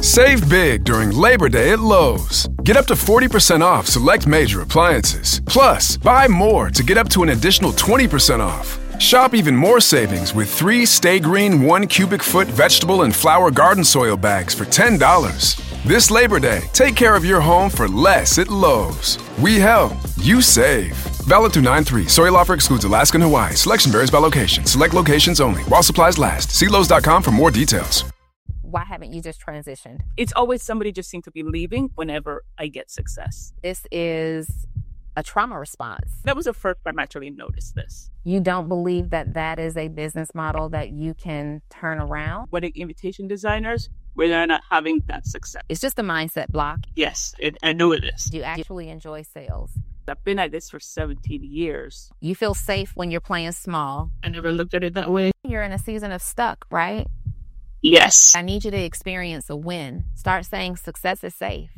Save big during Labor Day at Lowe's. Get up to 40% off select major appliances. Plus, buy more to get up to an additional 20% off. Shop even more savings with 3 Stay Green 1 cubic foot vegetable and flower garden soil bags for $10. This Labor Day, take care of your home for less at Lowe's. We help, you save. Valid through 9/3. Soil offer excludes Alaska and Hawaii. Selection varies by location. Select locations only. While supplies last. See Lowe's.com for more details. Why haven't you just transitioned? It's always somebody just seems to be leaving whenever I get success. This is a trauma response. That was the first time I actually noticed this. You don't believe that that is a business model that you can turn around? Wedding invitation designers, where they're not having that success. It's just a mindset block. Yes, I know it is. Do you actually enjoy sales? I've been at this for 17 years. You feel safe when you're playing small. I never looked at it that way. You're in a season of stuck, right? Yes. I need you to experience a win. Start saying success is safe.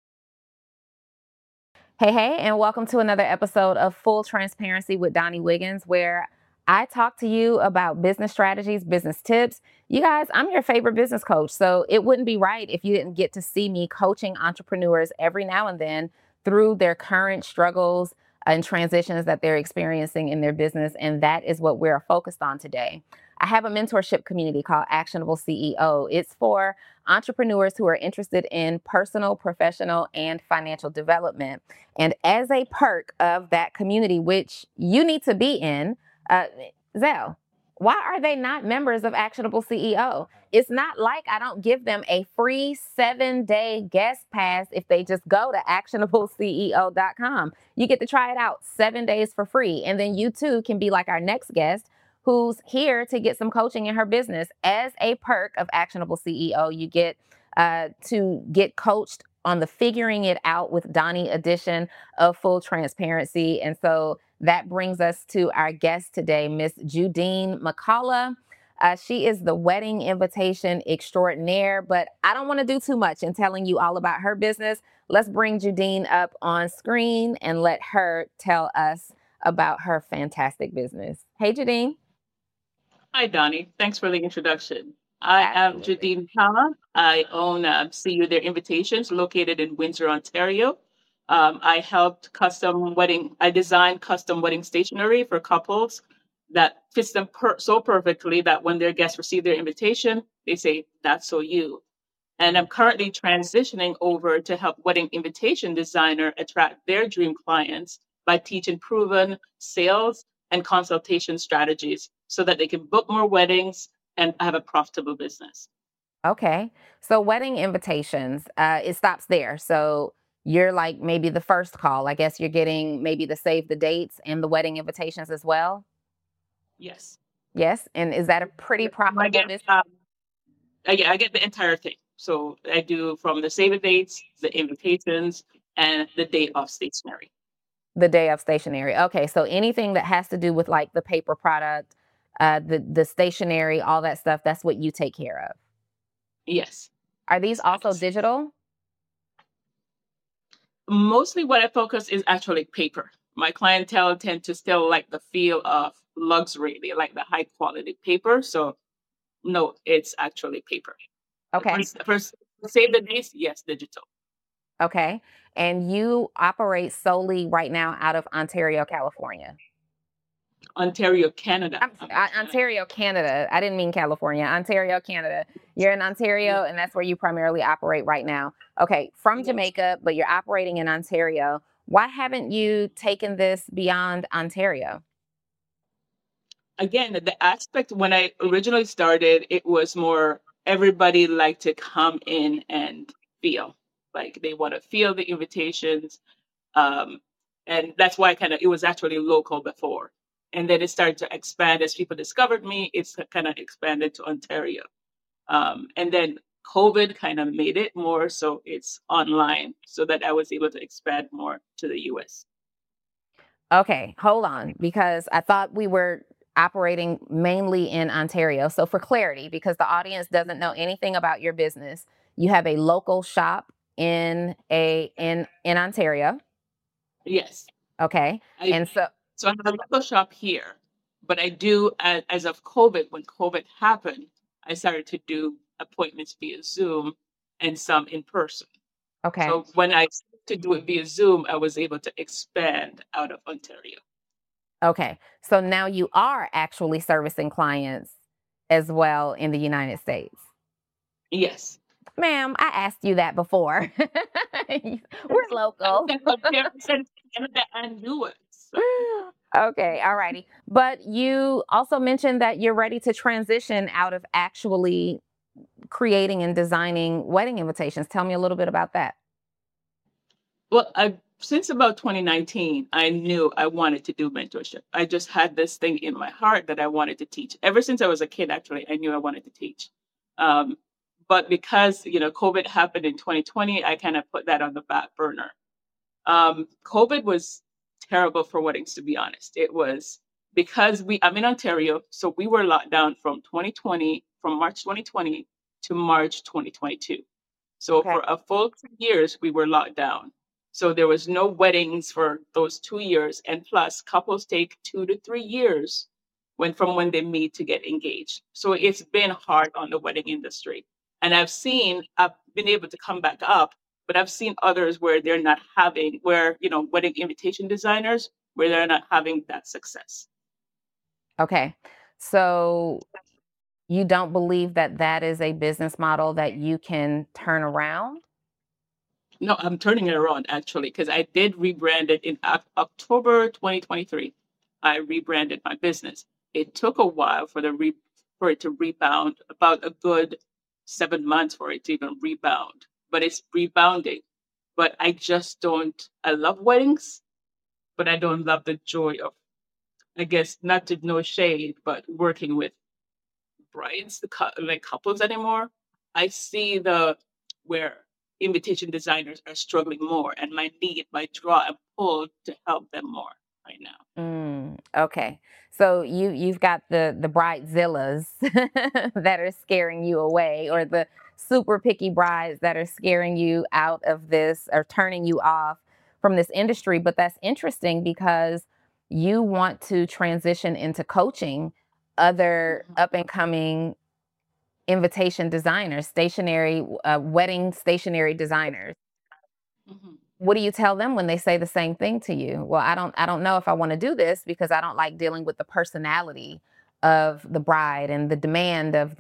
Hey, and welcome to another episode of Full Transparency with Donnie Wiggins, where I talk to you about business strategies, business tips. You guys, I'm your favorite business coach, so it wouldn't be right if you didn't get to see me coaching entrepreneurs every now and then through their current struggles and transitions that they're experiencing in their business, and that is what we're focused on today. I have a mentorship community called Actionable CEO. It's for entrepreneurs who are interested in personal, professional, and financial development. And as a perk of that community, which you need to be in, Zell, why are they not members of Actionable CEO? It's not like I don't give them a free 7-day guest pass if they just go to actionableceo.com. You get to try it out 7 days for free. And then you too can be like our next guest, who's here to get some coaching in her business. As a perk of Actionable CEO, you get to get coached on the Figuring It Out with Donnie edition of Full Transparency. And so that brings us to our guest today, Miss Judine McCullough. She is the wedding invitation extraordinaire, but I don't want to do too much in telling you all about her business. Let's bring Judine up on screen and let her tell us about her fantastic business. Hey, Judine. Hi, Donnie. Thanks for the introduction. I am Judine McCullough. I own See You There Invitations located in Windsor, Ontario. I designed custom wedding stationery for couples that fits them so perfectly that when their guests receive their invitation, they say, "That's so you." And I'm currently transitioning over to help wedding invitation designer attract their dream clients by teaching proven sales and consultation strategies so that they can book more weddings and have a profitable business. Okay. So wedding invitations, it stops there. So you're like maybe the first call. I guess you're getting maybe the save the dates and the wedding invitations as well. Yes. Yes. And is that a pretty profitable business? I get the entire thing. So I do from the save the dates, the invitations, and the day of stationery. The day of stationery. Okay. So anything that has to do with like the paper product, the stationery, all that stuff, that's what you take care of. Yes. Are these also digital? Mostly what I focus is actually paper. My clientele tend to still like the feel of luxury. They like the high quality paper. So no, it's actually paper. Okay. First save the dates, yes, digital. Okay. And you operate solely right now out of Ontario, California. Ontario, Canada. Ontario, Canada. I didn't mean California. Ontario, Canada. You're in Ontario, and that's where you primarily operate right now. Okay, from Jamaica, but you're operating in Ontario. Why haven't you taken this beyond Ontario? Again, the aspect when I originally started, it was more everybody liked to come in and feel like they want to feel the invitations. And that's why it was actually local before. And then it started to expand as people discovered me. It's kind of expanded to Ontario. And then COVID kind of made it more so it's online so that I was able to expand more to the US. Okay, hold on, because I thought we were operating mainly in Ontario. So for clarity, because the audience doesn't know anything about your business, you have a local shop in Ontario. Yes. Okay. So I have a local shop here, but I do, as of COVID, when COVID happened, I started to do appointments via Zoom and some in person. Okay. So when I started to do it via Zoom, I was able to expand out of Ontario. Okay. So now you are actually servicing clients as well in the United States. Yes. Ma'am, I asked you that before. We're I local. can compare Canada and US. Okay, all righty. But you also mentioned that you're ready to transition out of actually creating and designing wedding invitations. Tell me a little bit about that. Well, since about 2019, I knew I wanted to do mentorship. I just had this thing in my heart that I wanted to teach. Ever since I was a kid, actually, I knew I wanted to teach. Um, but because COVID happened in 2020, I kind of put that on the back burner. COVID was terrible for weddings, to be honest. It was because I'm in Ontario, so we were locked down from March 2020 to March 2022. So Okay. for a full 2 years, we were locked down. So there was no weddings for those 2 years. And plus, couples take 2 to 3 years from when they meet to get engaged. So it's been hard on the wedding industry. And I've been able to come back up, but I've seen others where they're not having, wedding invitation designers, where they're not having that success. Okay. So you don't believe that that is a business model that you can turn around? No, I'm turning it around actually because I did rebrand it in October 2023. I rebranded my business. It took a while for it to rebound, about a good 7 months for it to even rebound, but it's rebounding. But I just don't. I love weddings, but I don't love the joy of, I guess, not to no shade, but working with brides, like couples anymore. I see the where invitation designers are struggling more, and my draw and pull to help them more right now. Okay. So you've got the bridezillas that are scaring you away, or the super picky brides that are scaring you out of this or turning you off from this industry. But that's interesting because you want to transition into coaching other Mhm. up and coming invitation designers, stationary wedding stationary designers. Mhm. What do you tell them when they say the same thing to you? Well, I don't know if I want to do this because I don't like dealing with the personality of the bride and the demand of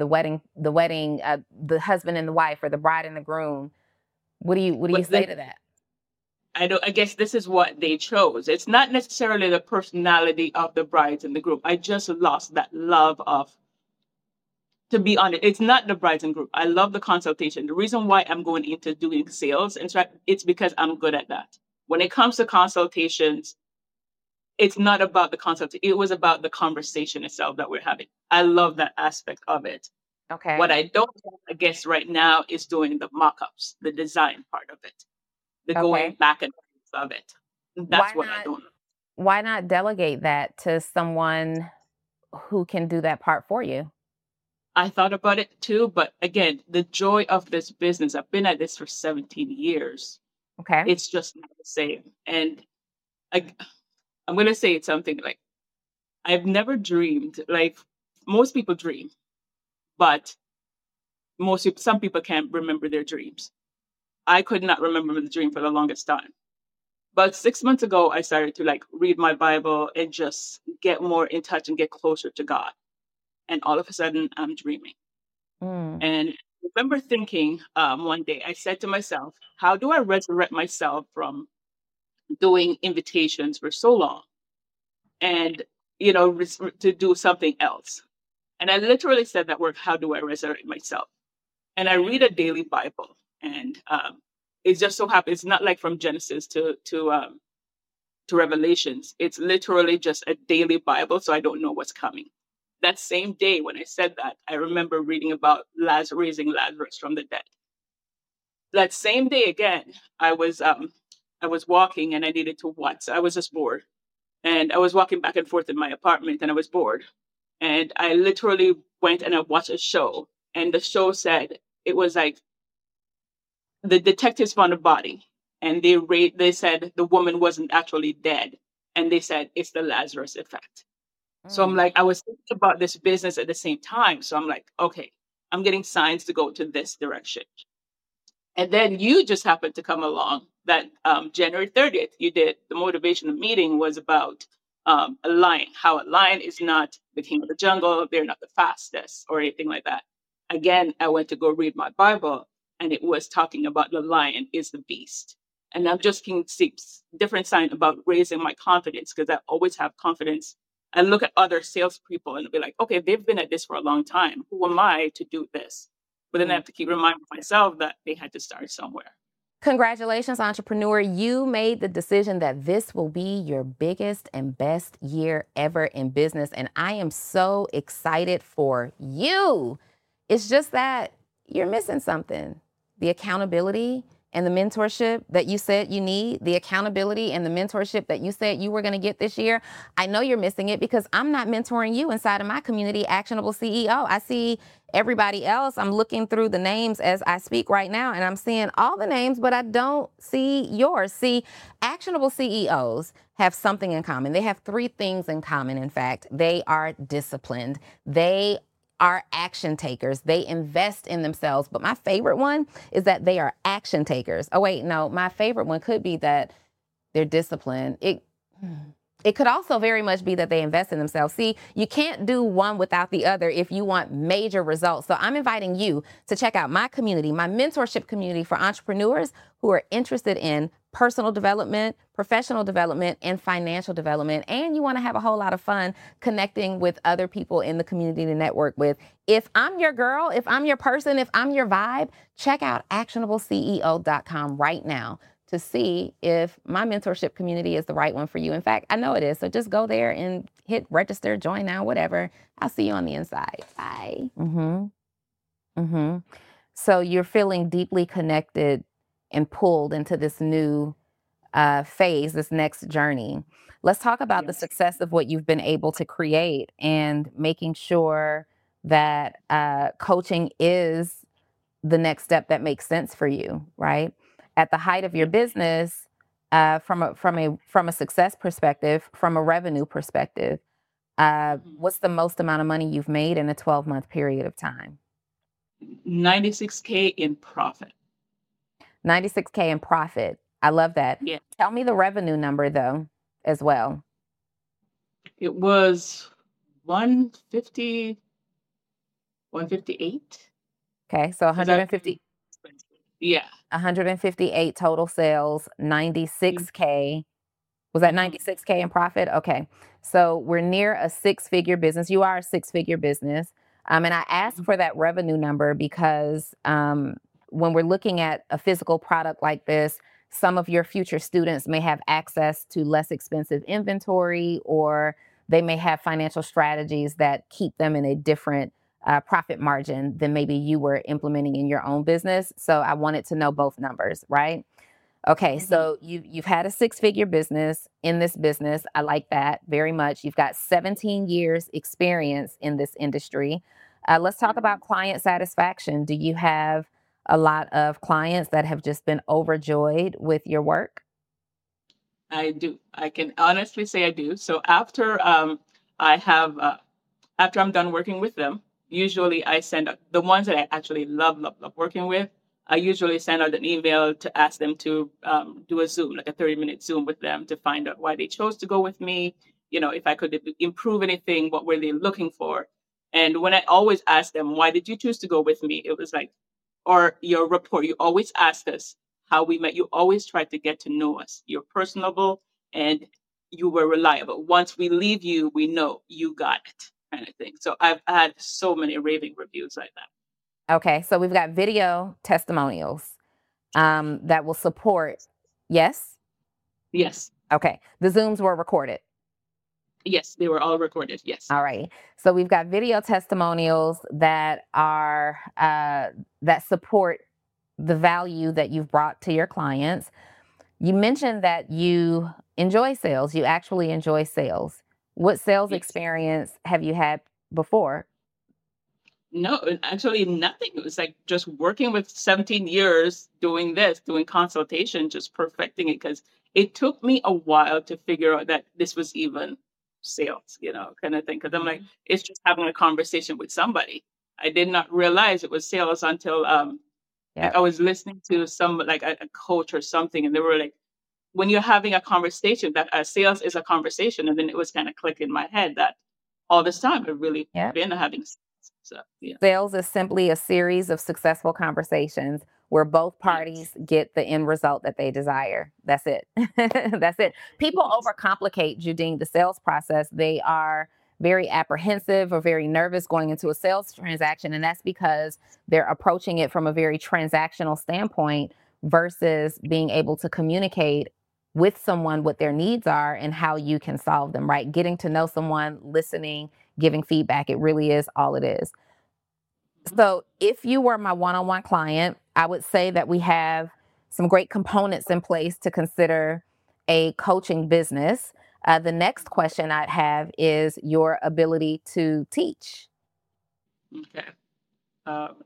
the husband and the wife, or the bride and the groom. What do you But say then to that? I don't. I guess this is what they chose. It's not necessarily the personality of the brides and the groom. I just lost that love of. To be honest, it's not the brides and groom. I love the consultation. The reason why I'm going into doing sales, and it's because I'm good at that. When it comes to consultations, it's not about the concept. It was about the conversation itself that we're having. I love that aspect of it. What Okay. I don't, I guess, right now is doing the mock-ups, the design part of it, the going Okay. back and forth of it. Why That's what I not don't. why not delegate that to someone who can do that part for you? I thought about it too, but again, the joy of this business, I've been at this for 17 years. Okay. It's just not the same. And I, I'm going to say something like, I've never dreamed, like most people dream, but some people can't remember their dreams. I could not remember the dream for the longest time. But 6 months ago, I started to like read my Bible and just get more in touch and get closer to God. And all of a sudden, I'm dreaming. Mm, And I remember thinking one day, I said to myself, how do I resurrect myself from doing invitations for so long and, to do something else? And I literally said that word, how do I resurrect myself? And I read a daily Bible. And it just so happens, it's not like from Genesis to Revelations. It's literally just a daily Bible, so I don't know what's coming. That same day when I said that, I remember reading about raising Lazarus from the dead. That same day again, I was walking and I needed to watch. I was just bored. And I was walking back and forth in my apartment and I was bored. And I literally went and I watched a show. And the show said it was like the detectives found a body and they said the woman wasn't actually dead. And they said it's the Lazarus effect. So I'm mm. like, I was thinking about this business at the same time. So I'm like, okay, I'm getting signs to go to this direction. And then you just happened to come along that January 30th, you did the motivational meeting was about a lion, how a lion is not the king of the jungle, they're not the fastest or anything like that. Again, I went to go read my Bible and it was talking about the lion is the beast. And I'm just seeing different signs about raising my confidence because I always have confidence. I look at other salespeople and be like, okay, they've been at this for a long time. Who am I to do this? But then I have to keep reminding myself that they had to start somewhere. Congratulations, entrepreneur. You made the decision that this will be your biggest and best year ever in business. And I am so excited for you. It's just that you're missing something. The accountability and the mentorship that you said you need, the accountability and the mentorship that you said you were going to get this year. I know you're missing it because I'm not mentoring you inside of my community, Actionable CEO. I see everybody else. I'm looking through the names as I speak right now, and I'm seeing all the names, but I don't see yours. See, Actionable CEOs have something in common. They have three things in common, in fact. They are disciplined. They are action takers. They invest in themselves. But my favorite one is that they are action takers. Oh, wait, no, my favorite one could be that they're disciplined. It could also very much be that they invest in themselves. See, you can't do one without the other if you want major results. So I'm inviting you to check out my community, my mentorship community for entrepreneurs who are interested in personal development, professional development, and financial development. And you want to have a whole lot of fun connecting with other people in the community to network with. If I'm your girl, if I'm your person, if I'm your vibe, check out actionableceo.com right now to see if my mentorship community is the right one for you. In fact, I know it is. So just go there and hit register, join now, whatever. I'll see you on the inside. Bye. So you're feeling deeply connected and pulled into this new phase, this next journey. Let's talk about the success of what you've been able to create and making sure that coaching is the next step that makes sense for you, right? At the height of your business, from a success perspective, from a revenue perspective, what's the most amount of money you've made in a 12-month period of time? $96K in profit. $96K in profit. I love that. Yeah. Tell me the revenue number though, as well. It was 150, 158. Okay, so 150. Yeah. 158 total sales, 96K. Was that 96K in profit? Okay. So we're near a six-figure business. You are a six-figure business. And I asked for that revenue number because when we're looking at a physical product like this, some of your future students may have access to less expensive inventory, or they may have financial strategies that keep them in a different profit margin than maybe you were implementing in your own business. So I wanted to know both numbers, right? Okay, so you've had a six-figure business in this business. I like that very much. You've got 17 years experience in this industry. Let's talk about client satisfaction. Do you have a lot of clients that have just been overjoyed with your work? I do. I can honestly say I do. So after after I'm done working with them, usually I send out the ones that I actually love working with. I usually send out an email to ask them to do a Zoom, like a 30-minute Zoom with them to find out why they chose to go with me. You know, if I could improve anything, what were they looking for? And when I always ask them, why did you choose to go with me? It was like, or your rapport, you always ask us how we met. You always try to get to know us. You're personable and you were reliable. Once we leave you, we know you got it, kind of thing. So I've had so many raving reviews like that. Okay, so we've got video testimonials that will support. Yes? Yes. Okay, the Zooms were recorded. Yes, they were all recorded. Yes. All right. So we've got video testimonials that are that support the value that you've brought to your clients. You mentioned that you enjoy sales. You actually enjoy sales. What sales experience have you had before? No, actually nothing. It was like just working with 17 years doing this, doing consultation, just perfecting it, because it took me a while to figure out that this was even sales, kind of thing. Because I'm like, it's just having a conversation with somebody. I did not realize it was sales until Like Yep. I was listening to some like a coach or something, and they were like, when you're having a conversation, that sales is a conversation, and then it was kind of click in my head that all this time I've really Yep. been having sales. So yeah, Sales is simply a series of successful conversations where both yes, parties get the end result that they desire. That's it. That's it. People yes. overcomplicate, Judine, the sales process. They are very apprehensive or very nervous going into a sales transaction. And that's because they're approaching it from a very transactional standpoint versus being able to communicate with someone what their needs are and how you can solve them, right? Getting to know someone, listening, giving feedback. It really is all it is. Mhm. So, if you were my one on one client, I would say that we have some great components in place to consider a coaching business. The next question I'd have is your ability to teach. Okay. Um,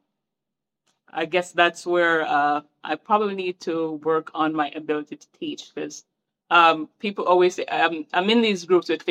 I guess that's where I probably need to work on my ability to teach because people always say I'm in these groups with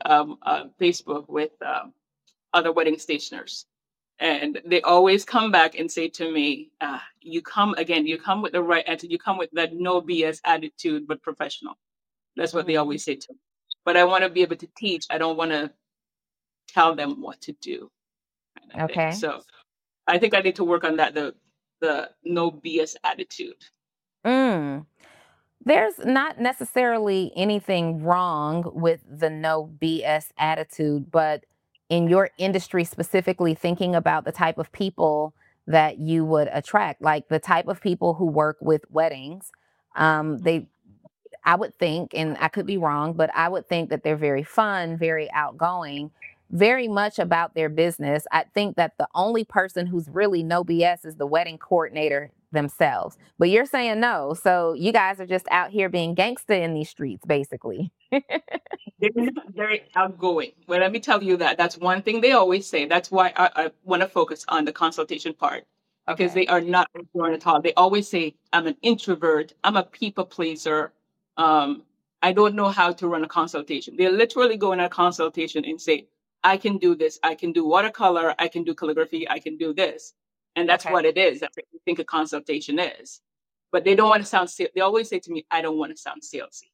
Facebook with other wedding stationers, and they always come back and say to me, "You come again. You come with the right attitude. You come with that no BS attitude, but professional." That's what they Mhm. always say to me. But I want to be able to teach. I don't want to tell them what to do, kind of thing. Okay. So I think I need to work on that. The no BS attitude. Mm. There's not necessarily anything wrong with the no BS attitude, but in your industry specifically, thinking about the type of people that you would attract, like the type of people who work with weddings, they I would think, and I could be wrong, but I would think that they're very fun, very outgoing, very much about their business. I think that the only person who's really no BS is the wedding coordinator themselves. But you're saying no. So you guys are just out here being gangster in these streets, basically. They're not very outgoing. Well, let me tell you that. That's one thing they always say. That's why I want to focus on the consultation part because Okay. they are not outgoing at all. They always say, I'm an introvert, I'm a people pleaser. Um, I don't know how to run a consultation. They literally go in a consultation and say, I can do this. I can do watercolor. I can do calligraphy. I can do this. And that's Okay. what it is. That's what you think a consultation is. But they don't want to sound, they always say to me, I don't want to sound salesy.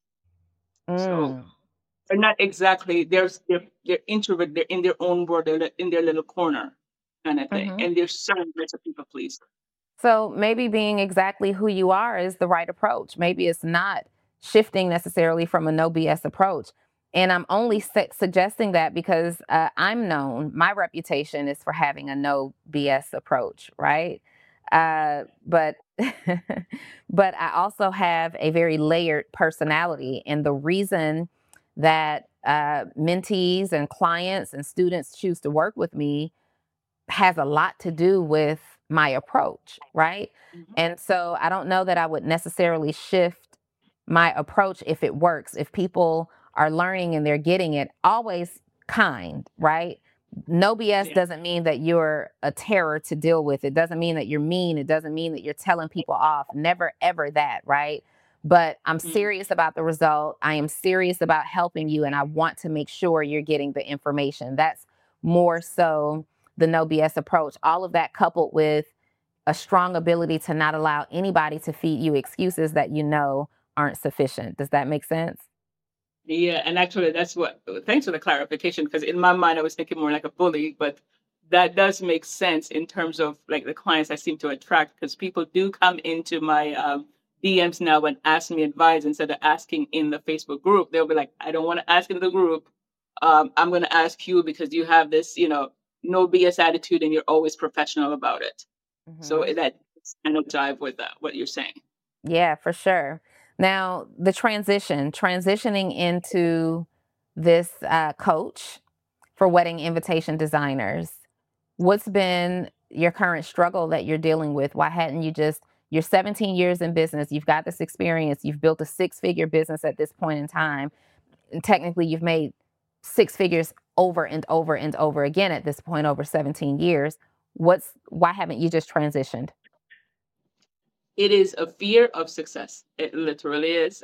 So Mm. they're not exactly they're introvert, they're in their own world, they're in their little corner kind of thing. Hmm. And they're certain much of people please. So maybe being exactly who you are is the right approach. Maybe it's not shifting necessarily from a no BS approach. And I'm only suggesting that because I'm known, my reputation is for having a no BS approach, right? But but I also have a very layered personality, and the reason that mentees and clients and students choose to work with me has a lot to do with my approach, right? Mhm. And so I don't know that I would necessarily shift my approach if it works. If people are learning and they're getting it, always kind, right? No BS Yeah. doesn't mean that you're a terror to deal with. It doesn't mean that you're mean. It doesn't mean that you're telling people off. Never, ever that, right? But I'm Mhm. serious about the result. I am serious about helping you, and I want to make sure you're getting the information. That's more so the no BS approach. All of that coupled with a strong ability to not allow anybody to feed you excuses that you know aren't sufficient. Does that make sense? Yeah, and actually that's what thanks for the clarification because in my mind I was thinking more like a bully, but that does make sense in terms of like the clients I seem to attract because people do come into my DMs now and ask me advice instead of asking in the Facebook group. They'll be like, I don't want to ask in the group. I'm going to ask you because you have this, no BS attitude and you're always professional about it. So Hmm. that kind of jive with that, what you're saying. Yeah, for sure. Now, the transitioning into this coach for wedding invitation designers, what's been your current struggle that you're dealing with? Why hadn't you just, you're 17 years in business, you've got this experience, you've built a six-figure business at this point in time, and technically you've made six figures over and over and over again at this point over 17 years. Why haven't you just transitioned? It is a fear of success. It literally is.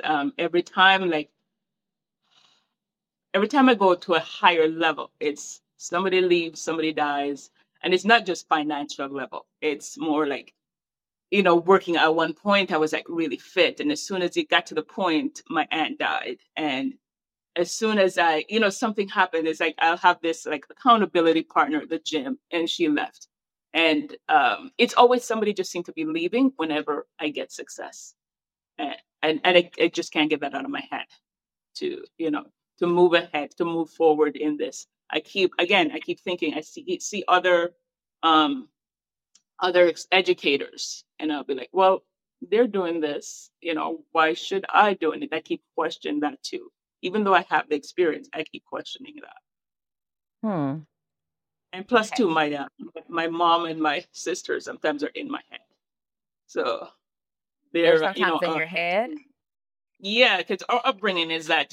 Every time I go to a higher level, it's somebody leaves, somebody dies, and it's not just financial level. It's more like working at one point, I was like really fit. And as soon as it got to the point, my aunt died. And as soon as something happened, it's like I'll have this like accountability partner at the gym, and she left. And it's always somebody just seemed to be leaving whenever I get success. And I just can't get that out of my head to, to move ahead, to move forward in this. I keep thinking, I see um, other educators, and I'll be like, well, they're doing this, why should I do it? I keep questioning that too. Even though I have the experience, I keep questioning that. Hmm. And plus, Okay. too, my mom and my sister sometimes are in my head, so They're they're sometimes in your head. yeah, because our upbringing is that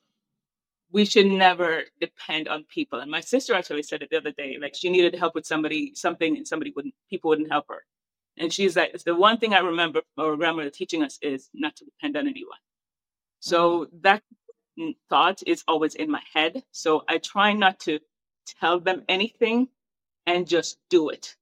we should never depend on people. And my sister actually said it the other day, like she needed help with something, and people wouldn't help her. And she's like, it's the one thing I remember our grandmother teaching us is not to depend on anyone. Mm. So that thought is always in my head. So I try not to tell them anything and just do it,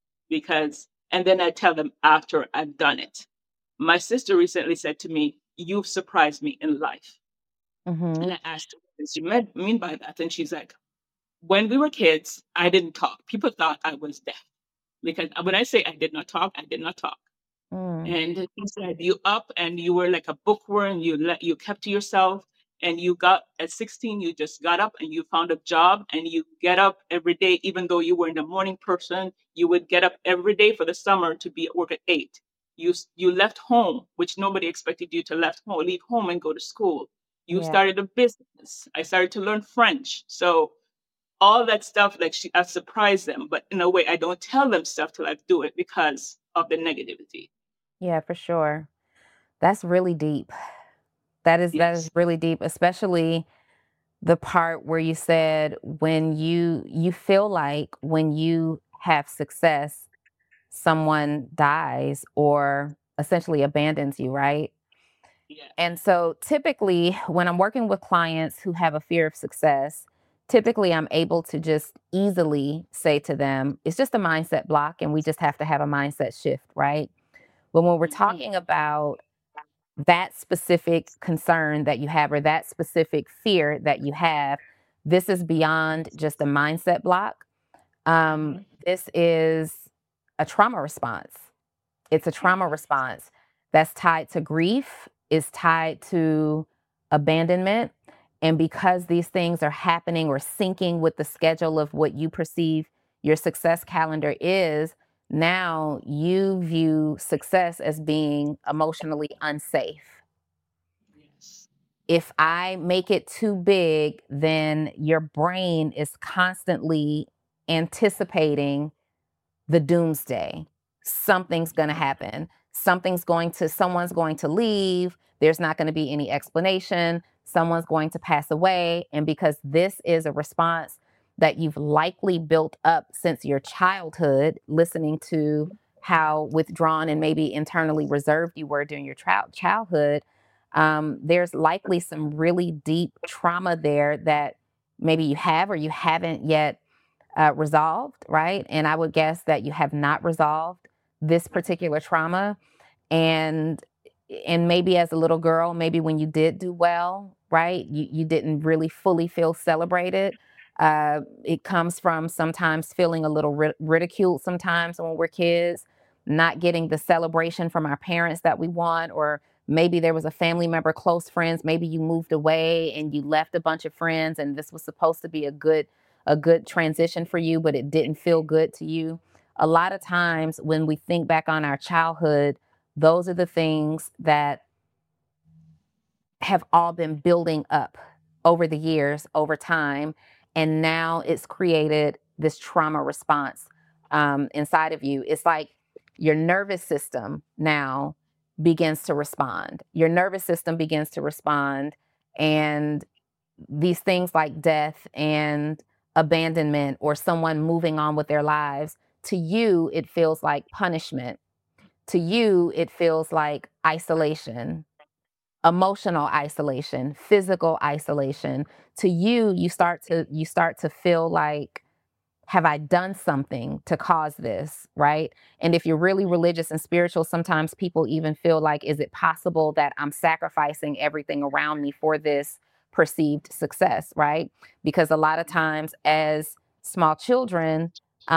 and then I tell them after I've done it. My sister recently said to me, "You've surprised me in life." Mm-hmm. And I asked her, what does she mean by that? And she's like, when we were kids, I didn't talk. People thought I was deaf because when I say I did not talk, I did not talk. Mm. And he said, you up and you were like a bookworm. You kept to yourself, and you got at 16. You just got up and you found a job, and you get up every day, even though you weren't a morning person. You would get up every day for the summer to be at work at 8. You left home, which nobody expected you to leave home and go to school. You Yeah. started a business. I started to learn French. So all that stuff, like I surprised them, but in a way, I don't tell them stuff till I do it because of the negativity. Yeah, for sure. That's really deep. That is Yes. really deep, especially the part where you said when you feel like when you have success, someone dies or essentially abandons you, right? Yeah. And so typically, when I'm working with clients who have a fear of success, typically I'm able to just easily say to them, it's just a mindset block, and we just have to have a mindset shift, right? But when we're Mhm. talking about that specific concern that you have or that specific fear that you have, this is beyond just a mindset block. Mhm. This is a trauma response. It's a trauma Yes. response that's tied to grief, is tied to abandonment. And because these things are happening or syncing with the schedule of what you perceive your success calendar is, now you view success as being emotionally unsafe. Yes. If I make it too big, then your brain is constantly anticipating the doomsday. Something's going to Mhm. happen. Someone's going to leave. There's not going to be any explanation. Someone's going to pass away. And because this is a response that you've likely built up since your childhood, listening to how withdrawn and maybe internally reserved you were during your childhood, there's likely some really deep trauma there that maybe you have or you haven't yet resolved, right? And I would guess that you have not resolved this particular trauma. And and maybe as a little girl, maybe when you did do well, right, you didn't really fully feel celebrated. It comes from sometimes feeling a little ridiculed sometimes when we're kids, not getting the celebration from our parents that we want, or maybe there was a family member, close friends, maybe you moved away and you left a bunch of friends and this was supposed to be a good transition for you, but it didn't feel good to you. A lot of times when we think back on our childhood, those are the things that have all been building up over the years, over time. And now it's created this trauma response inside of you. It's like your nervous system now begins to respond. Your nervous system begins to respond. And these things like death and abandonment or someone moving on with their lives, to you, it feels like punishment. To you, it feels like isolation, emotional isolation, physical isolation. To you, you start to feel like have I done something to cause this, right? And if you're really religious and spiritual, sometimes people even feel like, is it possible that I'm sacrificing everything around me for this perceived success, right? Because a lot of times as small children,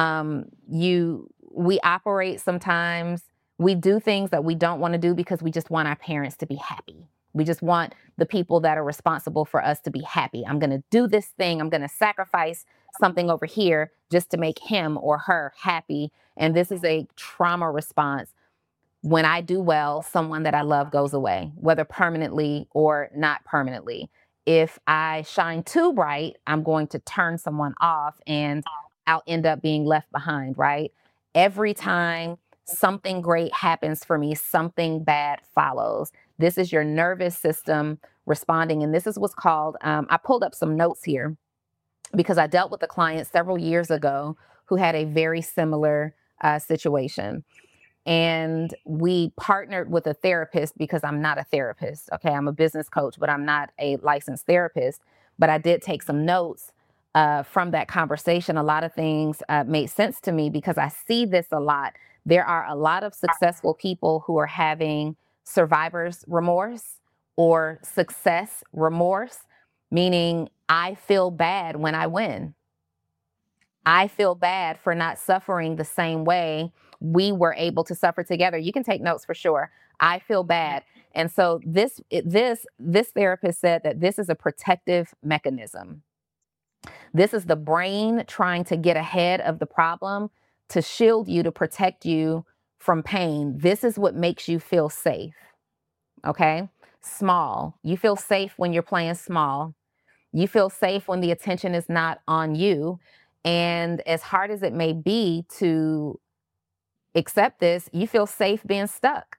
we operate sometimes, we do things that we don't want to do because we just want our parents to be happy. We just want the people that are responsible for us to be happy. I'm going to do this thing. I'm going to sacrifice something over here just to make him or her happy. And this is a trauma response. When I do well, someone that I love goes away, whether permanently or not permanently. If I shine too bright, I'm going to turn someone off and I'll end up being left behind, right? Every time something great happens for me, something bad follows. This is your nervous system responding. And this is what's called, I pulled up some notes here because I dealt with a client several years ago who had a very similar situation. And we partnered with a therapist because I'm not a therapist. Okay, I'm a business coach, but I'm not a licensed therapist. But I did take some notes from that conversation. A lot of things made sense to me because I see this a lot. There are a lot of successful people who are having survivor's remorse or success remorse, meaning I feel bad when I win. I feel bad for not suffering the same way we were able to suffer together. You can take notes for sure. I feel bad. And so this therapist said that this is a protective mechanism. This is the brain trying to get ahead of the problem, to shield you, to protect you from pain. This is what makes you feel safe. Okay? Small. You feel safe when you're playing small. You feel safe when the attention is not on you. And as hard as it may be to accept this, you feel safe being stuck.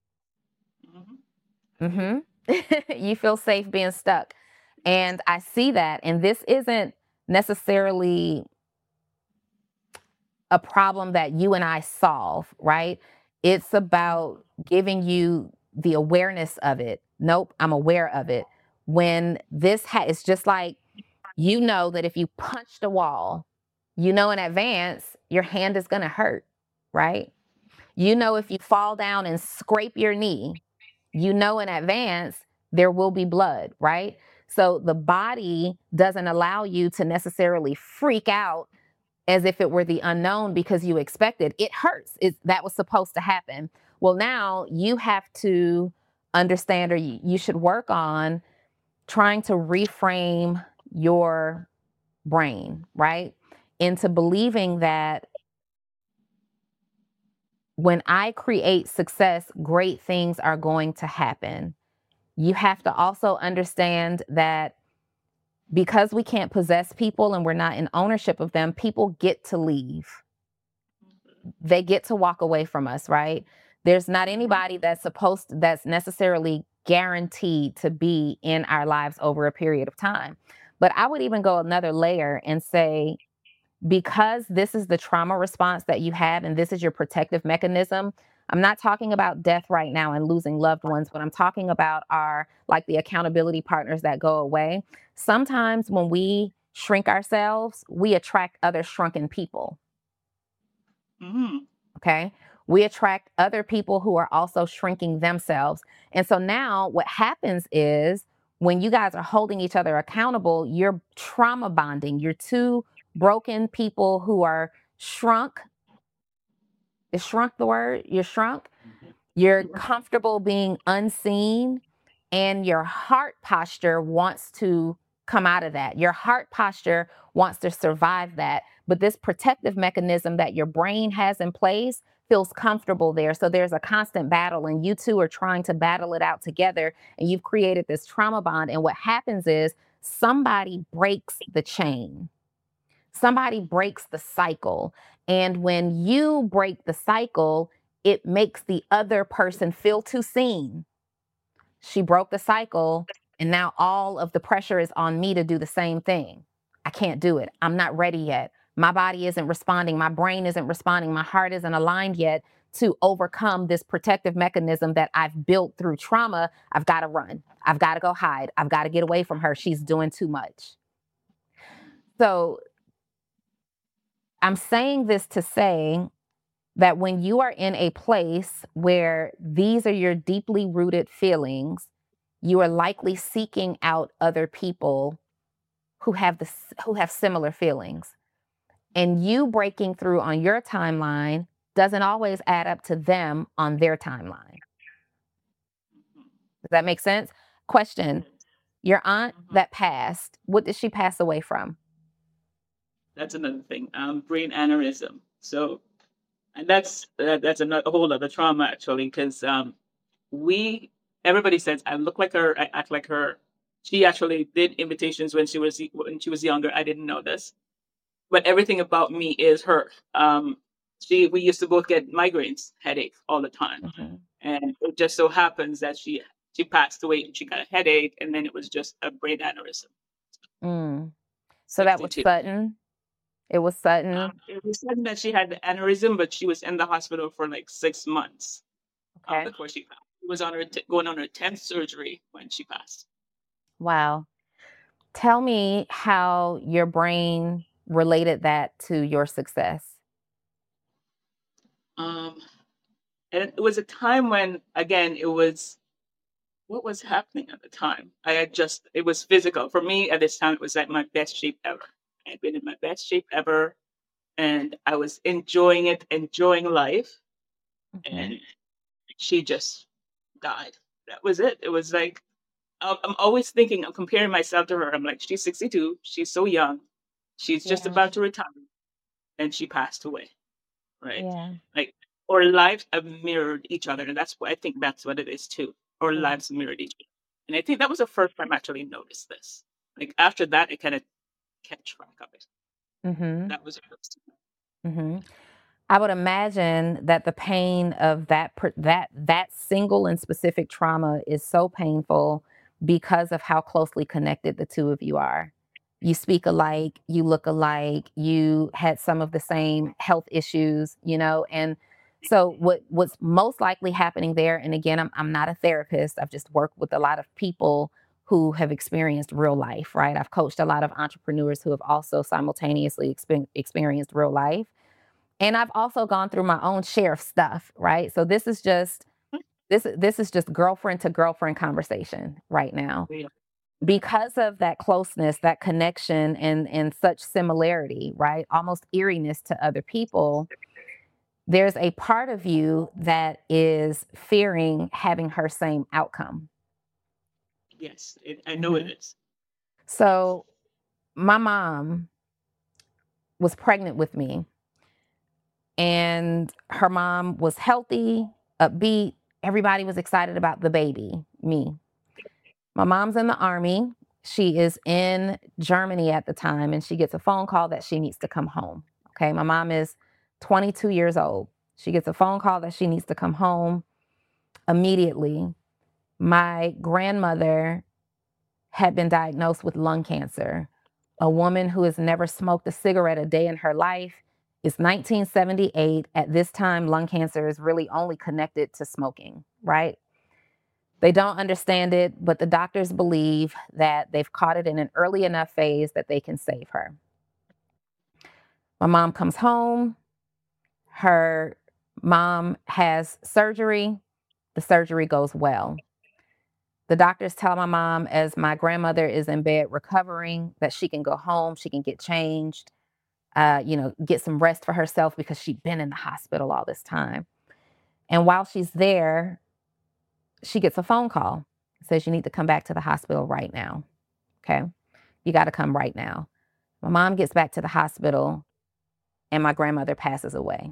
You feel safe being stuck. And I see that. And this isn't necessarily a problem that you and I solve, right? It's about giving you the awareness of it. Nope, I'm aware of it. When it's just like, you know that if you punch the wall, you know in advance your hand is going to hurt, right? You know if you fall down and scrape your knee, you know in advance there will be blood, right? So the body doesn't allow you to necessarily freak out as if it were the unknown because you expected. It hurts. That was supposed to happen. Well, now you have to understand, or you should work on trying to reframe your brain, right? Into believing that when I create success, great things are going to happen. You have to also understand that because we can't possess people and we're not in ownership of them, people get to leave. They get to walk away from us, right? There's not anybody that's necessarily guaranteed to be in our lives over a period of time. But I would even go another layer and say, because this is the trauma response that you have and this is your protective mechanism, I'm not talking about death right now and losing loved ones. What I'm talking about are like the accountability partners that go away. Sometimes when we shrink ourselves, we attract other shrunken people. Okay? We attract other people who are also shrinking themselves. And so now what happens is when you guys are holding each other accountable, you're trauma bonding. You're two broken people who are shrunk. Is shrunk the word? You're shrunk. You're comfortable being unseen, and your heart posture wants to come out of that. Your heart posture wants to survive that. But this protective mechanism that your brain has in place feels comfortable there. So there's a constant battle, and you two are trying to battle it out together, and you've created this trauma bond. And what happens is somebody breaks the chain. Somebody breaks the cycle. And when you break the cycle, it makes the other person feel too seen. She broke the cycle, and now all of the pressure is on me to do the same thing. I can't do it. I'm not ready yet. My body isn't responding. My brain isn't responding. My heart isn't aligned yet to overcome this protective mechanism that I've built through trauma. I've got to run. I've got to go hide. I've got to get away from her. She's doing too much. So I'm saying this to say that when you are in a place where these are your deeply rooted feelings, you are likely seeking out other people who have who have similar feelings. And you breaking through on your timeline doesn't always add up to them on their timeline. Does that make sense? Question. Your aunt that passed, what did she pass away from? That's another thing. Brain aneurysm. So, and that's another a whole other trauma actually, because we everybody says I look like her, I act like her. She actually did invitations when she was younger. I didn't know this, but everything about me is her. We used to both get migraines, headache all the time, and it just so happens that she passed away and she got a headache, and then it was just a brain aneurysm. So that was 62. sudden. It was sudden. It was sudden that she had the aneurysm, but she was in the hospital for like 6 months before she passed. She was on her going on her 10th surgery when she passed. Wow. Tell me how your brain related that to your success. And it was a time when, again, it was what was happening at the time. It was physical. For me at this time, it was like my best shape ever. I had been in my best shape ever, and I was enjoying it, enjoying life. And she just died. That was it. It was like, I'm always thinking, I'm comparing myself to her. I'm like, she's 62. She's so young. She's just about to retire. And she passed away. Right. Yeah. Like, our lives have mirrored each other. And I think that's what it is too. Our lives mirrored each other. And I think that was the first time I actually noticed this. Like, after that, I kind of kept track of it. That was the first time. I would imagine that the pain of that single and specific trauma is so painful because of how closely connected the two of you are. You speak alike, you look alike, you had some of the same health issues, and so what's most likely happening there, and again, I'm not a therapist, I've just worked with a lot of people who have experienced real life, right? I've coached a lot of entrepreneurs who have also simultaneously experienced real life. And I've also gone through my own share of stuff, right? So this is just girlfriend to girlfriend conversation right now. Yeah. Because of that closeness, that connection, and such similarity, right? Almost eeriness to other people. There's a part of you that is fearing having her same outcome. Yes, I know it is. So my mom was pregnant with me, and her mom was healthy, upbeat. Everybody was excited about the baby, me. My mom's in the Army. She is in Germany at the time, and she gets a phone call that she needs to come home. Okay, my mom is 22 years old. She gets a phone call that she needs to come home immediately. My grandmother had been diagnosed with lung cancer. A woman who has never smoked a cigarette a day in her life. It's 1978. At this time, lung cancer is really only connected to smoking, right? They don't understand it, but the doctors believe that they've caught it in an early enough phase that they can save her. My mom comes home. Her mom has surgery. The surgery goes well. The doctors tell my mom, as my grandmother is in bed recovering, that she can go home, she can get changed, get some rest for herself because she'd been in the hospital all this time. And while she's there, she gets a phone call. It says, you need to come back to the hospital right now. Okay. You got to come right now. My mom gets back to the hospital and my grandmother passes away.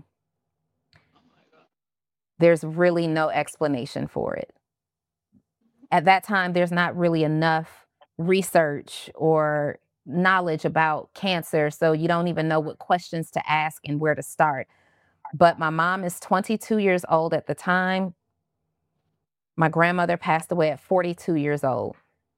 There's really no explanation for it. At that time, there's not really enough research or knowledge about cancer, so you don't even know what questions to ask and where to start. But my mom is 22 years old at the time. My grandmother passed away at 42 years old.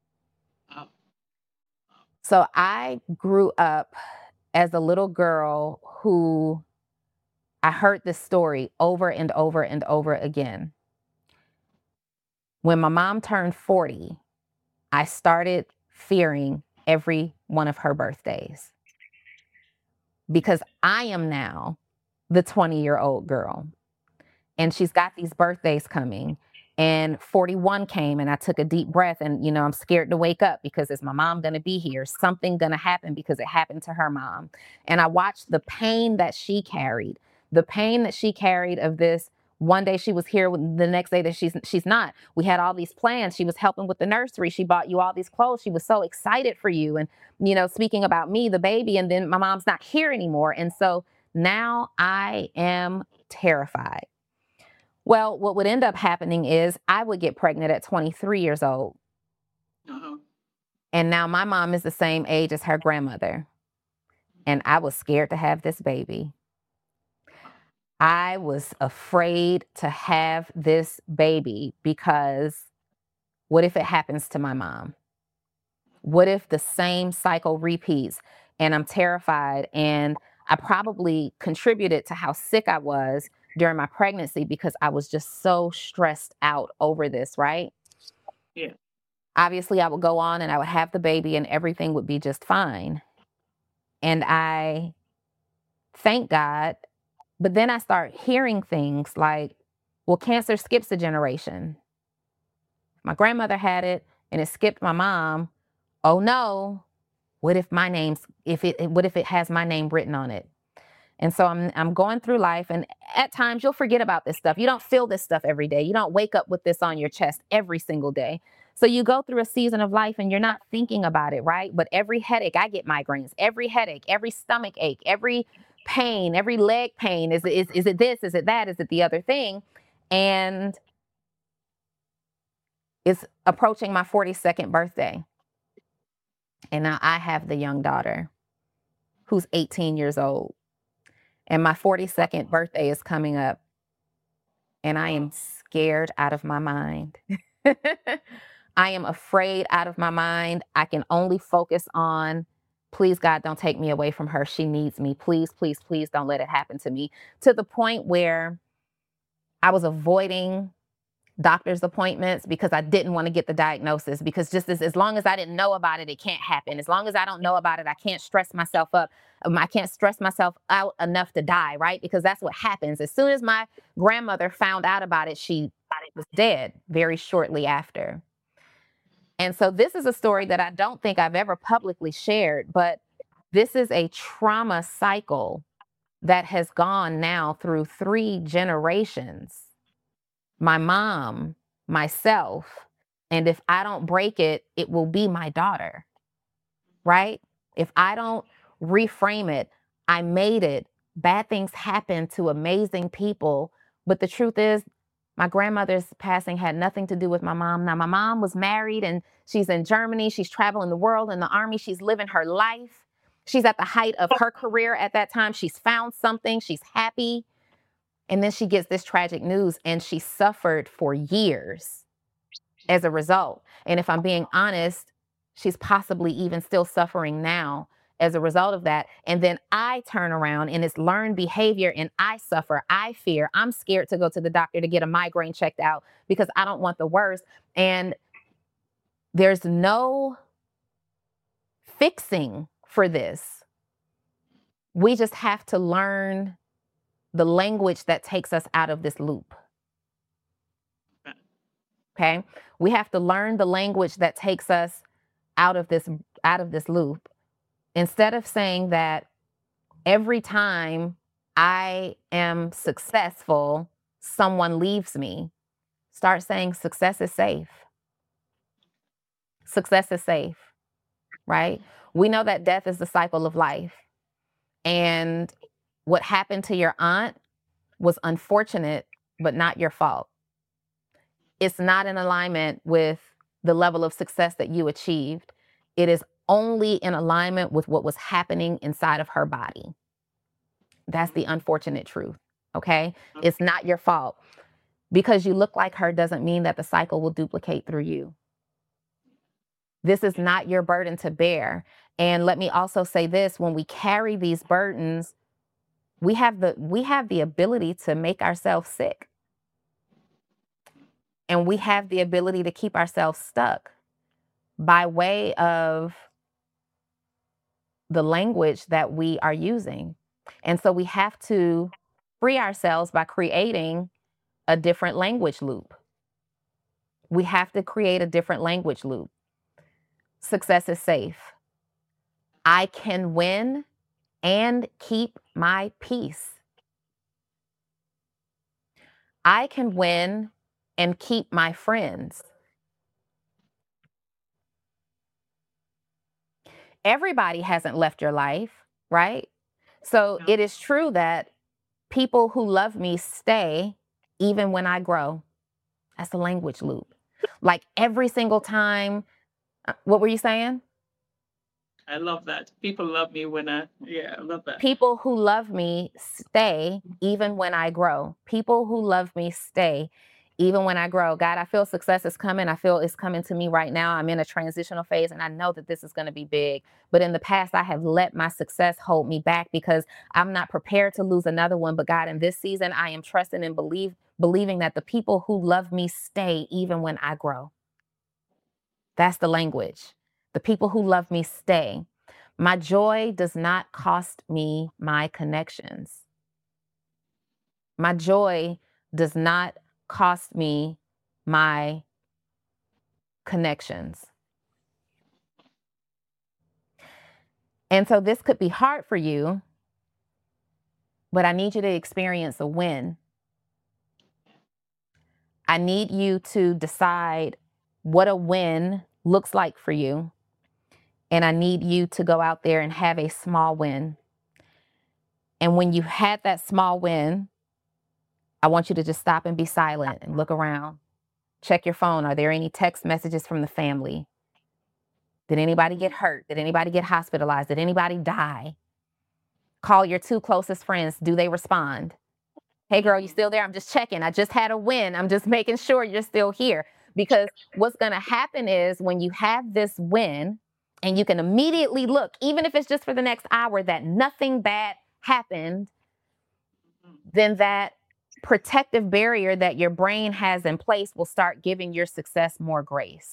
So I grew up as a little girl who I heard this story over and over and over again. When my mom turned 40, I started fearing every one of her birthdays. because I am now the 20-year-old girl. And she's got these birthdays coming. And 41 came, and I took a deep breath, and, I'm scared to wake up because is my mom going to be here? Something going to happen because it happened to her mom. And I watched the pain that she carried, of this. One day she was here, the next day that she's not. We had all these plans. She was helping with the nursery. She bought you all these clothes. She was so excited for you. And, speaking about me, the baby, and then my mom's not here anymore. And so now I am terrified. Well, what would end up happening is I would get pregnant at 23 years old. Uh-huh. And now my mom is the same age as her grandmother. And I was scared to have this baby. I was afraid to have this baby because what if it happens to my mom? What if the same cycle repeats? And I'm terrified. And I probably contributed to how sick I was during my pregnancy because I was just so stressed out over this, right? Yeah. Obviously, I would go on and I would have the baby and everything would be just fine. And I thank God. But then I start hearing things like, well, cancer skips a generation. My grandmother had it and it skipped my mom. Oh no, what if it has my name written on it? And so I'm going through life, and at times you'll forget about this stuff. You don't feel this stuff every day. You don't wake up with this on your chest every single day. So you go through a season of life and you're not thinking about it, right? But every headache, I get migraines, every headache, every stomach ache, every pain, every leg pain. Is it this? Is it that? Is it the other thing? And it's approaching my 42nd birthday. And now I have the young daughter who's 18 years old. And my 42nd birthday is coming up. And I am scared out of my mind. I am afraid out of my mind. I can only focus on, please, God, don't take me away from her. She needs me. Please, please, please don't let it happen to me. To the point where I was avoiding doctor's appointments because I didn't want to get the diagnosis, because just as long as I didn't know about it, it can't happen. As long as I don't know about it, I can't stress myself up. I can't stress myself out enough to die, right? Because that's what happens. As soon as my grandmother found out about it, she was dead very shortly after. And so this is a story that I don't think I've ever publicly shared, but this is a trauma cycle that has gone now through 3 generations. My mom, myself, and if I don't break it, it will be my daughter, right? If I don't reframe it, I made it. Bad things happen to amazing people. But the truth is, my grandmother's passing had nothing to do with my mom. Now, my mom was married and she's in Germany. She's traveling the world in the Army. She's living her life. She's at the height of her career at that time. She's found something. She's happy. And then she gets this tragic news, and she suffered for years as a result. And if I'm being honest, she's possibly even still suffering now as a result of that. And then I turn around and it's learned behavior, and I suffer. I fear. I'm scared to go to the doctor to get a migraine checked out because I don't want the worst. And there's no fixing for this. We just have to learn the language that takes us out of this loop. Okay? We have to learn the language that takes us out of this loop. Instead of saying that every time I am successful, someone leaves me, start saying success is safe. Success is safe, right? We know that death is the cycle of life. And what happened to your aunt was unfortunate, but not your fault. It's not in alignment with the level of success that you achieved. It is only in alignment with what was happening inside of her body. That's the unfortunate truth, okay? It's not your fault. Because you look like her doesn't mean that the cycle will duplicate through you. This is not your burden to bear. And let me also say this, when we carry these burdens, we have the ability to make ourselves sick. And we have the ability to keep ourselves stuck by way of the language that we are using. And so we have to free ourselves by creating a different language loop. We have to create a different language loop. Success is safe. I can win and keep my peace. I can win and keep my friends. Everybody hasn't left your life, right? So Yeah. it is true that people who love me stay even when I grow. That's the language loop. Like every single time. What were you saying? I love that. People love me when yeah, I love that. People who love me stay even when I grow. People who love me stay even when I grow. God, I feel success is coming. I feel it's coming to me right now. I'm in a transitional phase and I know that this is going to be big. But in the past, I have let my success hold me back because I'm not prepared to lose another one. But God, in this season, I am trusting and believing that the people who love me stay even when I grow. That's the language. The people who love me stay. My joy does not cost me my connections. My joy does not cost me my connections. And so this could be hard for you, but I need you to experience a win. I need you to decide what a win looks like for you. And I need you to go out there and have a small win. And when you had that small win, I want you to just stop and be silent and look around. Check your phone. Are there any text messages from the family? Did anybody get hurt? Did anybody get hospitalized? Did anybody die? Call your 2 closest friends. Do they respond? Hey, girl, you still there? I'm just checking. I just had a win. I'm just making sure you're still here. Because what's going to happen is when you have this win and you can immediately look, even if it's just for the next hour, that nothing bad happened, then that protective barrier that your brain has in place will start giving your success more grace.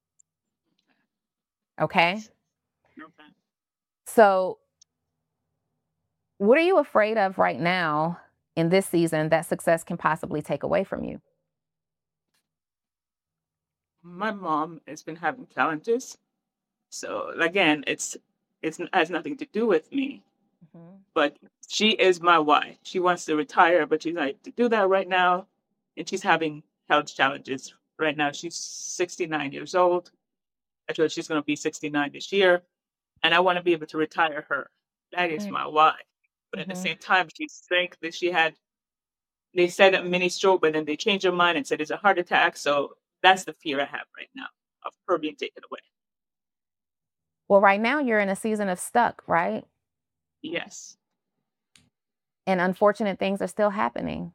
Okay? Okay. So, what are you afraid of right now in this season that success can possibly take away from you? My mom has been having challenges. So again, it has nothing to do with me, Mhm. but she is my why. She wants to retire, but she's like to do that right now, and she's having health challenges right now. She's 69 years old. Actually, she's going to be 69 this year, and I want to be able to retire her. That is Mm. my why. But at the Mhm. same time, she's think that they said a mini stroke, but then they changed their mind and said it's a heart attack. So that's the fear I have right now of her being taken away. Well, right now you're in a season of stuck, right? Yes. And unfortunate things are still happening.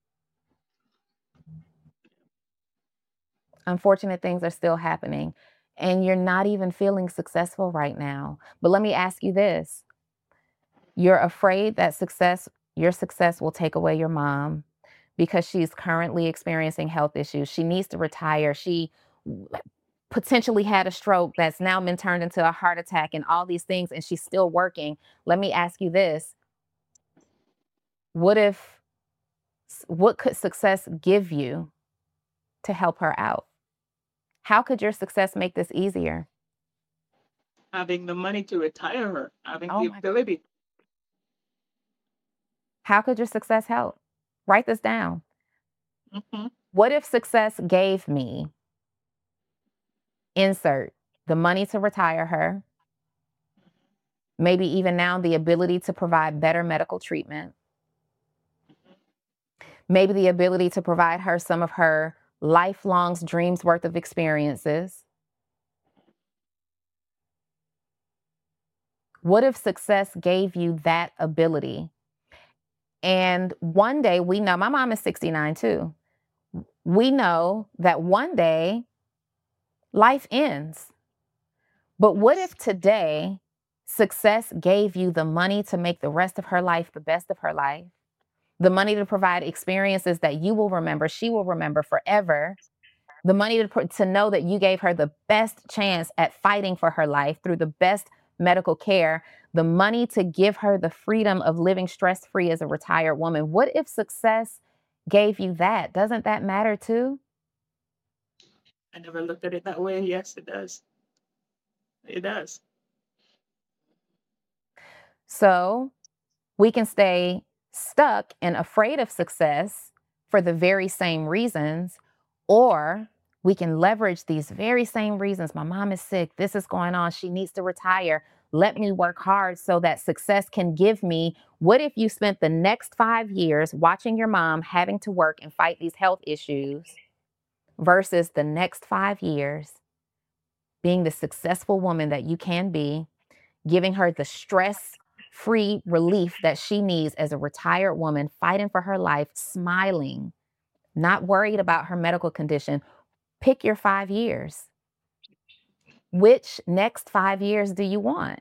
Unfortunate things are still happening. And you're not even feeling successful right now. But let me ask you this. You're afraid that your success will take away your mom because she's currently experiencing health issues. She needs to retire. She potentially had a stroke that's now been turned into a heart attack and all these things, and she's still working. Let me ask you this. What if, what could success give you to help her out? How could your success make this easier? Having the money to retire her, having Oh the my God. ability. How could your success help? Write this down. Hmm. What if success gave me, insert, the money to retire her, maybe even now the ability to provide better medical treatment, maybe the ability to provide her some of her lifelong dreams worth of experiences? What if success gave you that ability? And one day we know, my mom is 69 too. We know that one day life ends. But what if today success gave you the money to make the rest of her life the best of her life? The money to provide experiences that you will remember, she will remember forever. The money to know that you gave her the best chance at fighting for her life through the best medical care. the money to give her the freedom of living stress-free as a retired woman. What if success gave you that? Doesn't that matter too? I never looked at it that way. Yes, it does. It does. So we can stay stuck and afraid of success for the very same reasons, or we can leverage these very same reasons. My mom is sick. This is going on. She needs to retire. Let me work hard so that success can give me. What if you spent the next 5 years watching your mom having to work and fight these health issues versus the next 5 years being the successful woman that you can be, giving her the stress free relief that she needs as a retired woman, fighting for her life, smiling, not worried about her medical condition. Pick your 5 years. Which next 5 years do you want?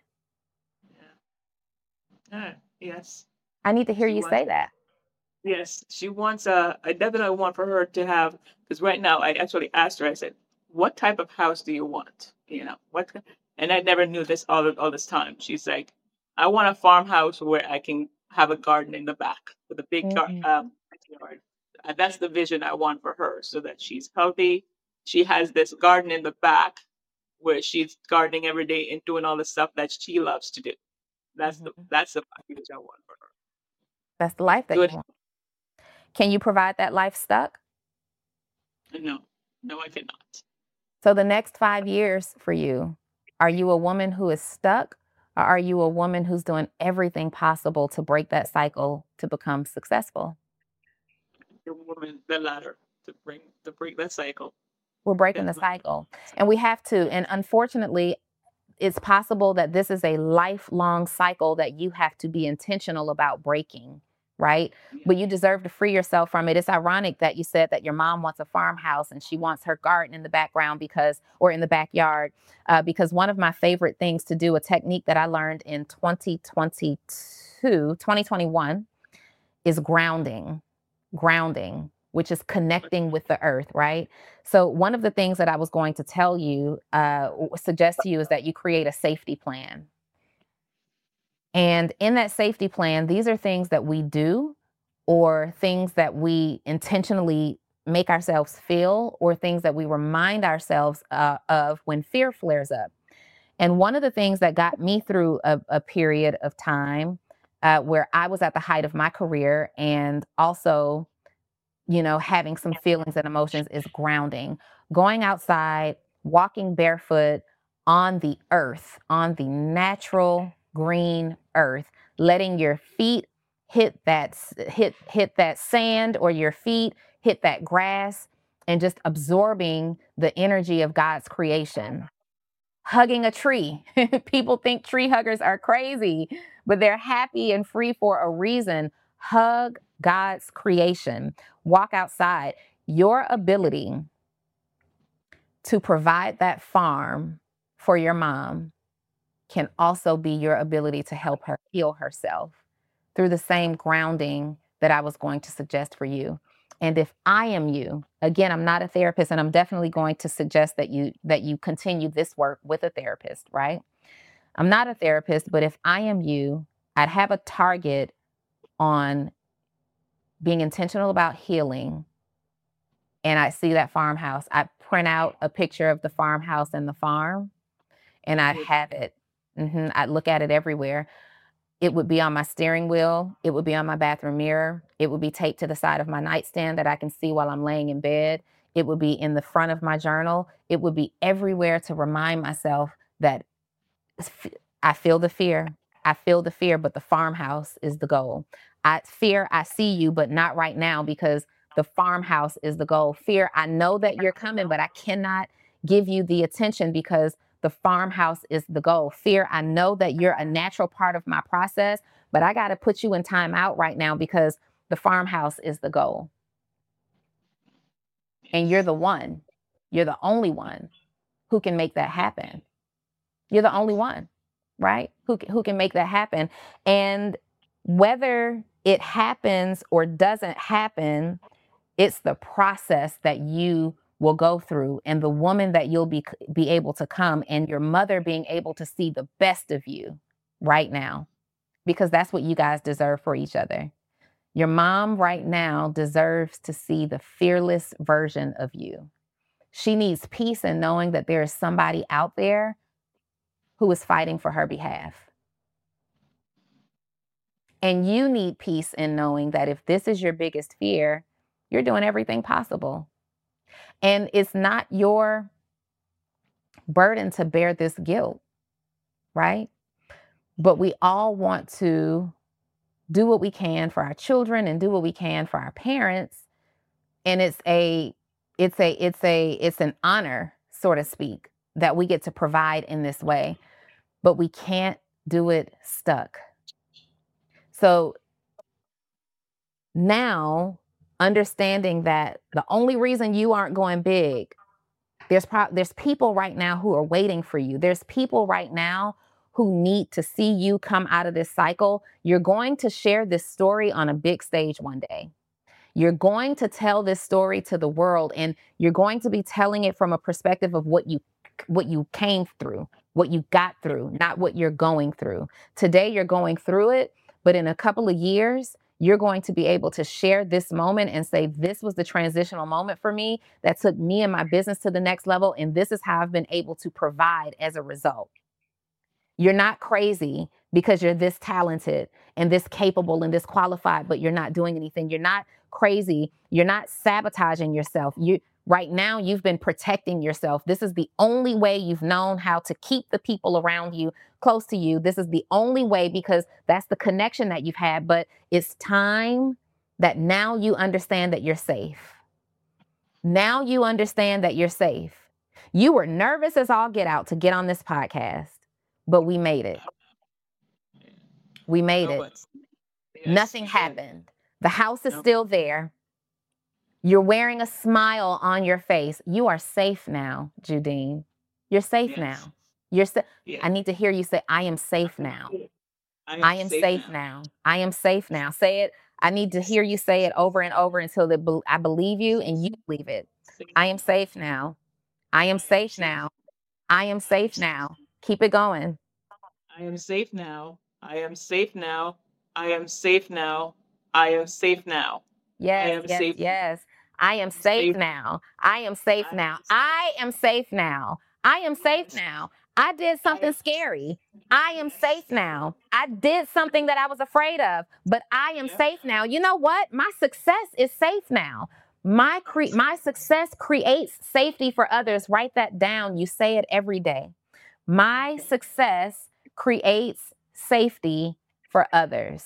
Yes. I need to hear She you wants. say that. Yes, she wants I definitely want for her to have, because right now I actually asked her. I said, "What type of house do you want? What?" And I never knew this all this time. She's like, "I want a farmhouse where I can have a garden in the back with a big Mhm. backyard." That's the vision I want for her, so that she's healthy. She has this garden in the back where she's gardening every day and doing all the stuff that she loves to do. Mhm. That's the package I want for her. That's the life that you Good. want. Can you provide that life stuck? No, no, I cannot. So the next 5 years for you, are you a woman who is stuck, or are you a woman who's doing everything possible to break that cycle to become successful? The woman, the ladder to break that cycle. We're breaking the Definitely. cycle, and we have to. And unfortunately, it's possible that this is a lifelong cycle that you have to be intentional about breaking, right? Yeah. But you deserve to free yourself from it. It's ironic that you said that your mom wants a farmhouse and she wants her garden in the background or in the backyard, because one of my favorite things to do, a technique that I learned in 2021, is grounding, which is connecting with the earth, right? So, one of the things that I was going to tell you, suggest to you, is that you create a safety plan. And in that safety plan, these are things that we do or things that we intentionally make ourselves feel or things that we remind ourselves of when fear flares up. And one of the things that got me through a period of time where I was at the height of my career and also having some feelings and emotions is grounding. Going outside, walking barefoot on the earth, on the natural green earth, letting your feet hit that sand or your feet hit that grass and just absorbing the energy of God's creation. Hugging a tree. People think tree huggers are crazy, but they're happy and free for a reason. Hug God's creation. Walk outside. Your ability to provide that farm for your mom can also be your ability to help her heal herself through the same grounding that I was going to suggest for you. And if I am you, again, I'm not a therapist, and I'm definitely going to suggest that you continue this work with a therapist, right? I'm not a therapist, but if I am you, I'd have a target on being intentional about healing, and I see that farmhouse. I print out a picture of the farmhouse and the farm, and I'd have it. I'd look at it everywhere. It would be on my steering wheel. It would be on my bathroom mirror. It would be taped to the side of my nightstand that I can see while I'm laying in bed. It would be in the front of my journal. It would be everywhere to remind myself that I feel the fear. I feel the fear, but the farmhouse is the goal. I see you, but not right now because the farmhouse is the goal. Fear, I know that you're coming, but I cannot give you the attention because the farmhouse is the goal. Fear, I know that you're a natural part of my process, but I got to put you in timeout right now because the farmhouse is the goal. And you're Yes. the one, you're the only one who can make that happen. You're the only one, right? Who can make that happen. And whether it happens or doesn't happen, it's the process that you will go through and the woman that you'll be able to come and your mother being able to see the best of you. right now, because that's what you guys deserve for each other. Your mom right now deserves to see the fearless version of you. She needs peace in knowing that there is somebody out there who is fighting for her behalf. And you need peace in knowing that if this is your biggest fear, you're doing everything possible. And it's not your burden to bear this guilt, right? But we all want to do what we can for our children and do what we can for our parents. And it's an honor, so to speak, that we get to provide in this way, but we can't do it stuck. So now, understanding that the only reason you aren't going big, there's people right now who are waiting for you. There's people right now who need to see you come out of this cycle. You're going to share this story on a big stage one day. You're going to tell this story to the world, and you're going to be telling it from a perspective of what you came through, what you got through, not what you're going through. Today, you're going through it, but in a couple of years, you're going to be able to share this moment and say, this was the transitional moment for me that took me and my business to the next level, and this is how I've been able to provide as a result. You're not crazy because you're this talented and this capable and this qualified, but you're not doing anything. You're not crazy. You're not sabotaging yourself. Right now, you've been protecting yourself. This is the only way you've known how to keep the people around you close to you. This is the only way, because that's the connection that you've had. But it's time that now you understand that you're safe. Now you understand that you're safe. You were nervous as all get out to get on this podcast, but we made it. We made it. Yes. Nothing happened. The house is still there. You're wearing a smile on your face. You are safe now, Judine. You're safe now. I need to hear you say, I am safe now. I am safe now. I am safe now. Say it. I need to hear you say it over and over until I believe you and you believe it. I am safe now. I am safe now. I am safe now. Keep it going. I am safe now. I am safe now. I am safe now. I am safe now. Yes, yes. I am safe now. I am safe now. I am safe now. I am safe now. I did something scary. I am safe now. I did something that I was afraid of, but I am safe now. You know what? My success is safe now. My success creates safety for others. Write that down. You say it every day. My success creates safety for others.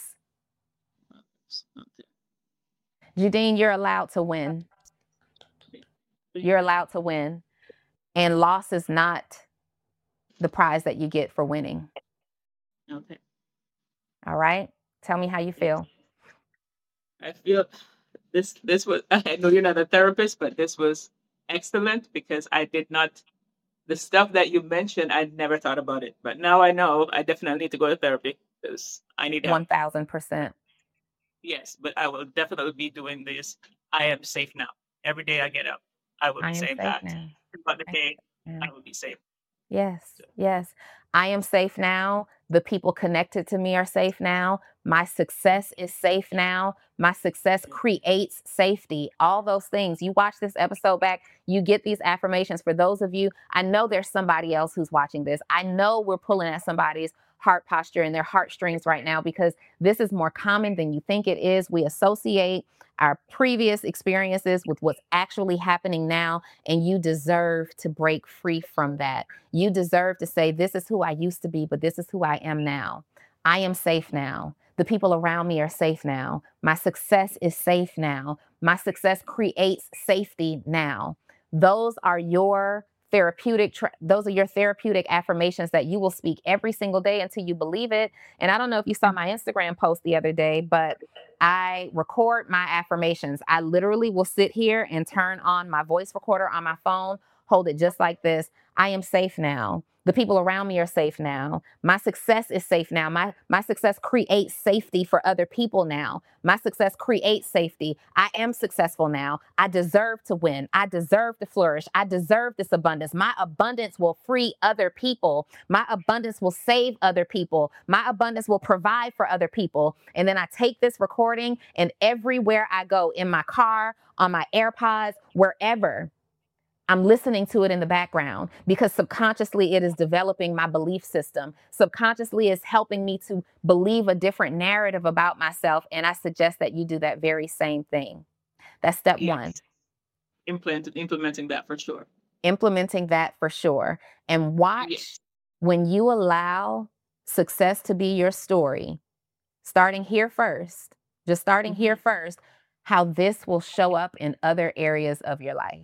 Judine, you're allowed to win. You're allowed to win. And loss is not the prize that you get for winning. Okay. All right. Tell me how you feel. I feel this was, I know you're not a therapist, but this was excellent, because the stuff that you mentioned, I never thought about it. But now I know I definitely need to go to therapy, because I need help. 1000%. Yes, but I will definitely be doing this. I am safe now. Every day I get up, I will be saying that. But the day I will be safe. Yes, yes. I am safe now. The people connected to me are safe now. My success is safe now. My success creates safety. All those things. You watch this episode back, you get these affirmations. For those of you, I know there's somebody else who's watching this. I know we're pulling at somebody's heart posture and their heartstrings right now, because this is more common than you think it is. We associate our previous experiences with what's actually happening now, and you deserve to break free from that. You deserve to say, this is who I used to be, but this is who I am now. I am safe now. The people around me are safe now. My success is safe now. My success creates safety now. Those are your therapeutic affirmations that you will speak every single day until you believe it. And I don't know if you saw my Instagram post the other day, but I record my affirmations. I literally will sit here and turn on my voice recorder on my phone, hold it just like this. I am safe now. The people around me are safe now. My success is safe now. My success creates safety for other people now. My success creates safety. I am successful now. I deserve to win. I deserve to flourish. I deserve this abundance. My abundance will free other people. My abundance will save other people. My abundance will provide for other people. And then I take this recording, and everywhere I go, in my car, on my AirPods, wherever, I'm listening to it in the background, because subconsciously it is developing my belief system. Subconsciously it's helping me to believe a different narrative about myself. And I suggest that you do that very same thing. That's step one. Yes. Implementing that for sure. Implementing that for sure. And watch Yes. when you allow success to be your story, starting here first, just starting here first, how this will show up in other areas of your life.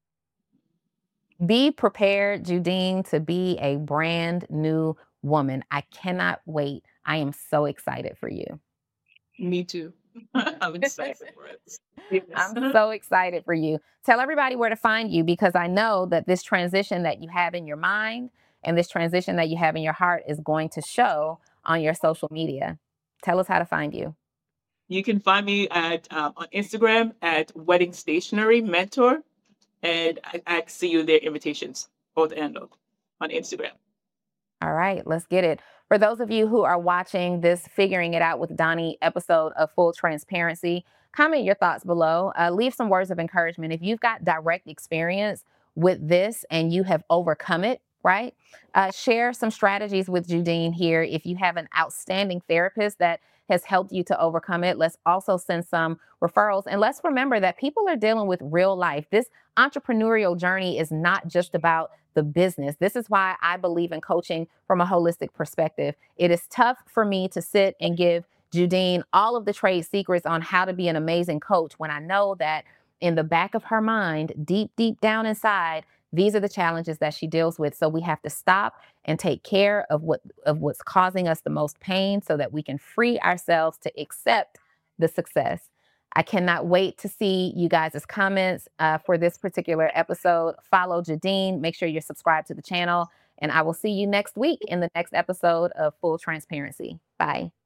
Be prepared, Judine, to be a brand new woman. I cannot wait. I am so excited for you. Me too. I'm excited for it. Yes. I'm so excited for you. Tell everybody where to find you, because I know that this transition that you have in your mind and this transition that you have in your heart is going to show on your social media. Tell us how to find you. You can find me at on Instagram at Wedding Stationery Mentor, and I see you there invitations both and on Instagram. All right, let's get it. For those of you who are watching this Figuring It Out with Donnie episode of Full Transparency, comment your thoughts below. Leave some words of encouragement. If you've got direct experience with this and you have overcome it, right? Share some strategies with Judine here. If you have an outstanding therapist that has helped you to overcome it, let's also send some referrals. And let's remember that people are dealing with real life. This entrepreneurial journey is not just about the business. This is why I believe in coaching from a holistic perspective. It is tough for me to sit and give Judine all of the trade secrets on how to be an amazing coach when I know that in the back of her mind, deep, deep down inside, these are the challenges that she deals with. So we have to stop and take care of what's causing us the most pain so that we can free ourselves to accept the success. I cannot wait to see you guys' comments for this particular episode. Follow Judine. Make sure you're subscribed to the channel. And I will see you next week in the next episode of Full Transparency. Bye.